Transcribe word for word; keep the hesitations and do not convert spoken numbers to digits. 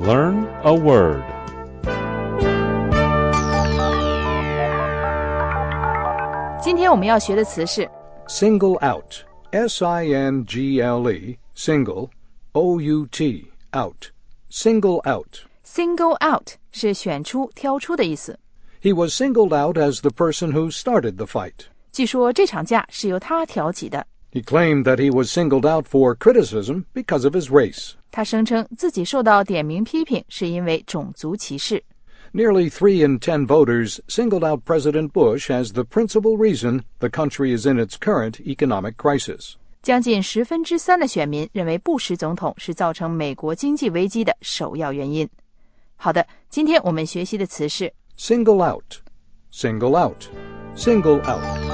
Learn a word. Today 今天我们要学的词是 Single out, S I N G L E, single, O U T, out, single out. Single out 是选出、挑出的意思。 He was singled out as the person who started the fight. 据说这场架是由他挑起的。 He claimed that he was singled out for criticism because of his race. 他声称自己受到点名批评是因为种族歧视。 Nearly three in ten voters singled out President Bush as the principal reason the country is in its current economic crisis. 将近十分之三的选民认为布什总统是造成美国经济危机的首要原因。好的，今天我们学习的词是 Single out, single out, single out.